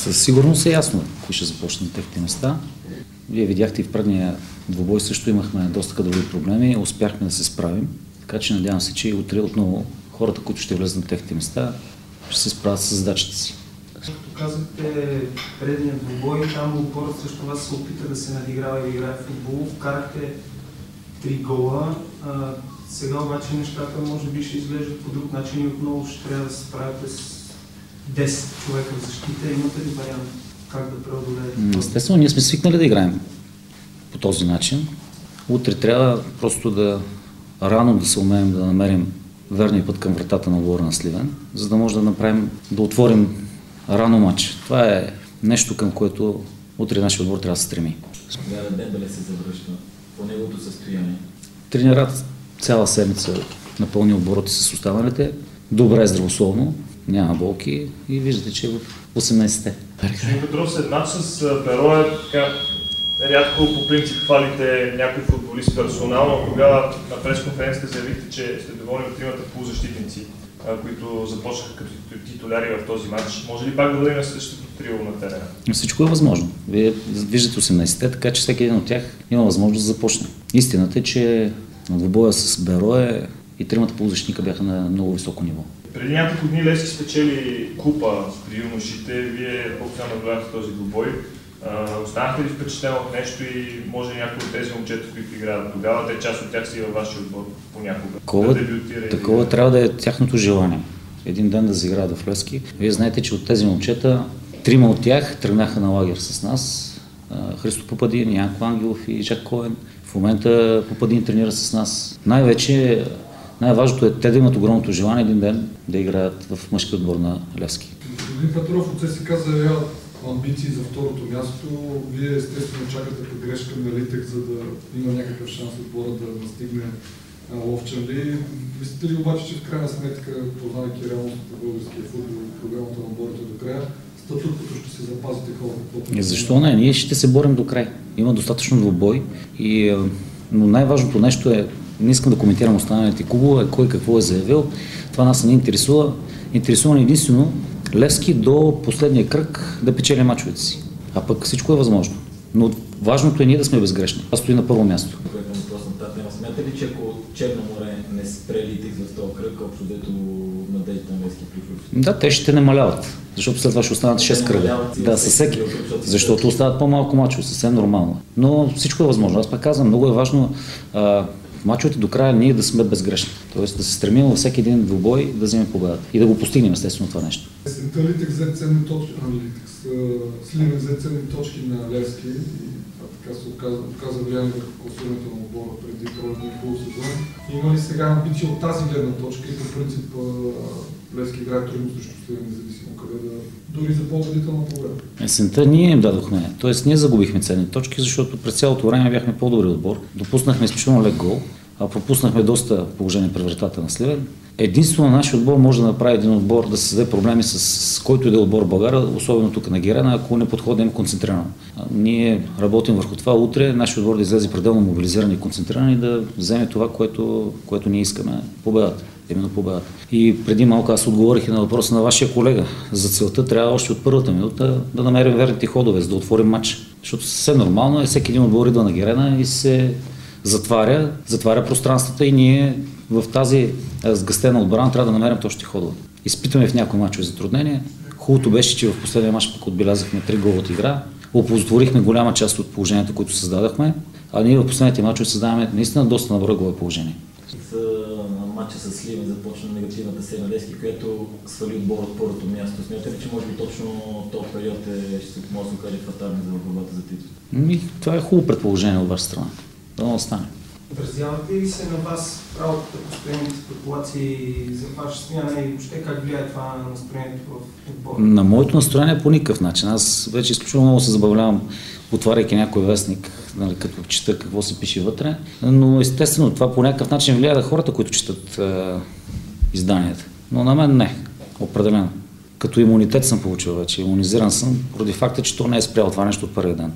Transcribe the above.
Със сигурност е ясно кои ще започнат техните места. Вие видяхте и в предния двубой също имахме доста кадрови проблеми, успяхме да се справим, така че надявам се, че и утре отново хората, които ще влезат на техните места, ще се справят с задачите си. Както казахте, предния двубой, там отборът срещу вас се опита да се надиграва и играе в футбол, вкарахте 3 гола. Сега обаче нещата може би ще изглеждат по друг начин и отново ще трябва да се справяте с 10 човека в защита. Имате ли вариант как да преодолеете? Естествено, ние сме свикнали да играем по този начин. Утре трябва просто рано да се умеем да намерим верния път към вратата на отбора на Сливен, за да може да отворим рано матч. Това е нещо, към което утре нашия отбор трябва да се стреми. Дембеле се завръща по неговото състояние. Тренират цяла седмица на пълни обороти с останалите. Добре е здравословно, няма болки и виждате, че е в 18-те. Господин Петров, след матч с Берое, рядко по принцип хвалите някой футболист персонално. Тогава на пресконференцията заявихте, че сте доволни от тримата полузащитници, които започнаха като титуляри в този матч. Може ли пак да бъдем същото трио на терена? Всичко е възможно. Вие виждате 18-те, така че всеки един от тях има възможност да започне. Истината е, че на двубоя с Берое и тримата полузащитника бяха на много високо ниво. Преди няколко дни Левски спечели купа при юношите. Вие по-постоянно наблюдавате този двубой. Останахте ли впечатлен от нещо и може някои от тези момчета, които играят тогава, част от тях са и във вашия отбор понякога? Такова трябва да е тяхното желание. Един ден да заиграят в Левски. Вие знаете, че от тези момчета, 3 от тях тръгнаха на лагер с нас. Христо Попадин, Янко Ангелов и Жак Коен. В момента Попадин тренира с нас. Най-важното е те да имат огромното желание един ден да играят в мъжки отбор на Левски. Господин Петров, от ЦСКА заявяват амбиции за второто място. Вие естествено чакате погрешка на Литек, за да има някакъв шанс отбора да настигне Ловчанли. Мислите ли обаче, че в крайна сметка, познавайки реалността по българския футбол и програмата на отборите до края, статуткото ще се запазите хора? Защо не? Ние ще се борим до край. Има достатъчно двубой, но най-важното нещо е, не искам да коментирам останалите клубове, кой какво е заявил. Това нас не интересува. Интересува единствено Левски до последния кръг да печели мачовете си. А пък всичко е възможно. Но важното е ние да сме безгрешни. Това стои на първо място. Смята ли, че ако Черно море не спре Литек за този кръг, общо дето надеждите на Левски приключват? Да, те ще намаляват, защото след това ще останат 6 кръга. Да, със всеки, защото остават по-малко мачове, съвсем нормално. Но всичко е възможно. Аз пак казвам, много е важно в мачовете до края ние да сме безгрешни. Тоест да се стремим във всеки един двубой да вземем победата и да го постигнем естествено това нещо. Литек взе ценни точки, Сливен взе ценни точки на Левски и така се оказа влияние върху класирането на отбора преди пролетния полусезон. Има ли сега амбиция от тази гледна точка и по принцип Левски играе трудно срещу Сливен, независимо къде дори за по-победителна победа? Есента ние им дадохме, т.е. ние загубихме ценни точки, защото през цялото време бяхме по-добри отбор. Допуснахме изключително лек гол, а пропуснахме доста положение пред вратата на Сливен. Единствено нашия отбор може да направи един отбор да създаде проблеми с който и да е отбор в България, особено тук на Герена, ако не подходим концентрирано. Ние работим върху това утре, нашия отбор да излезе пределно мобилизиран и концентриран и да вземе това, което ние искаме, победата. Именно победата. И преди малко аз отговорих и на въпроса на вашия колега. За целта трябва още от първата минута да намерим верните ходове, за да отворим матч. Защото съвсем нормално е, всеки един отбор идва на Герена и се затваря пространствата и ние в тази сгъстена отбрана трябва да намерим точно ходове. Изпитваме в някои мачове затруднения. Хубавото беше, че в последния мач пък отбелязахме 3 гола от игра. Оползотворихме голяма част от положението, които създадахме, а ние в последните мачове създаваме наистина доста наброй гола положение. На матча с Сливен започна негативната серия на Левски, която свали отбор от първото място. Смятате ли, че може би точно този период ще може да се окаже фатален за борбата за титул? Това е хубаво предположение от ваша страна. Да не остане. Отразявате ли се на вас работата, постоянните спекулации за ваша смяна и въобще как влияе това на настроението в отбора? На моето настроение по никакъв начин. Аз вече изключително много се забавлявам, отваряйки някой вестник, като чета какво се пише вътре, но естествено това по някакъв начин влияе на хората, които четат изданията. Но на мен не, определено. Като имунитет съм получил вече, имунизиран съм, поради факта, че то не е спряло това нещо от първия ден.